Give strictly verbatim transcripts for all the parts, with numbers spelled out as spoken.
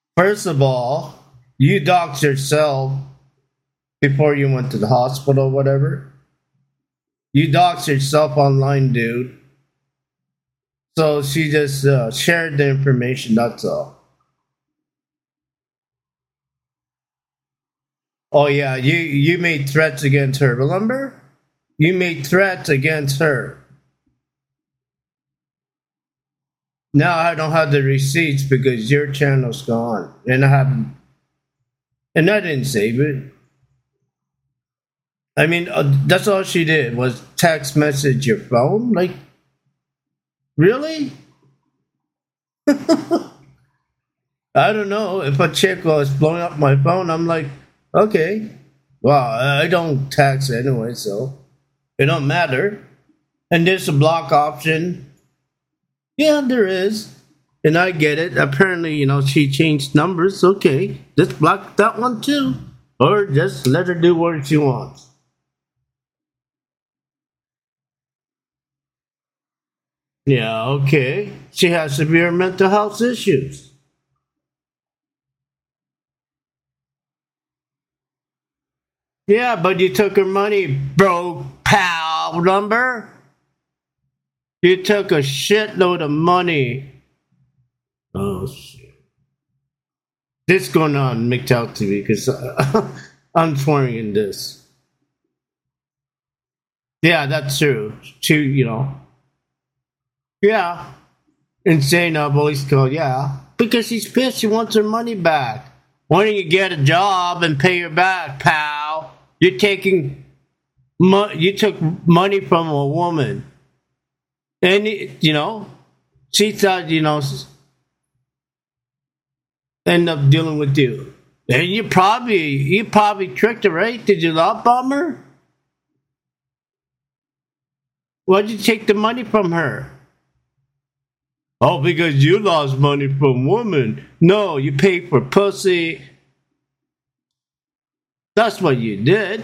First of all, you doxed yourself before you went to the hospital or whatever. You doxed yourself online, dude. So she just uh, shared the information, that's all. Oh yeah, you you made threats against her. Remember? You made threats against her. Now I don't have the receipts because your channel's gone, and I haven't, and I didn't save it. I mean, uh, that's all she did was text message your phone. Like, really? I don't know. If a chick was blowing up my phone, I'm like, okay. Well, I don't text anyway, so it don't matter. And there's a block option. Yeah, there is. And I get it. Apparently, you know, she changed numbers. Okay, just block that one too. Or just let her do what she wants. Yeah, okay. She has severe mental health issues. Yeah, but you took her money, bro, pal, remember? You took a shitload of money. Oh, shit. This going on McTow T V because I'm swearing in this. Yeah, that's true. She, you know. Yeah. Insane uh, police call, yeah. Because she's pissed. She wants her money back. Why don't you get a job and pay her back, pal? You're taking... Mo- you took money from a woman. And, you know, she thought, you know, end up dealing with you. And you probably, you probably tricked her, right? Did you love bomb her? Why'd you take the money from her? Oh, because you lost money from women. No, you paid for pussy. That's what you did.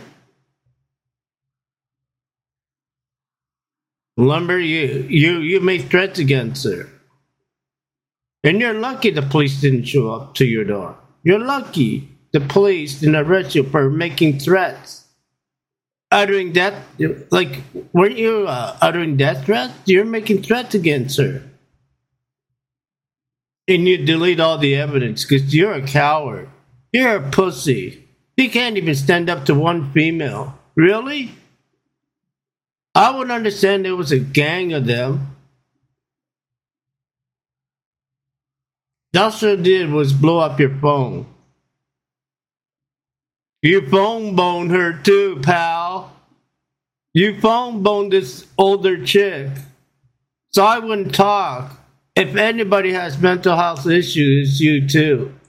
Lumber, you you you made threats against her. And you're lucky the police didn't show up to your door. You're lucky the police didn't arrest you for making threats. Uttering death, like, weren't you uh, uttering death threats? You're making threats against her. And you delete all the evidence because you're a coward. You're a pussy. You can't even stand up to one female. Really? I would understand there was a gang of them. All you did was blow up your phone. You phone boned her too, pal. You phone boned this older chick. So I wouldn't talk. If anybody has mental health issues, it's you too.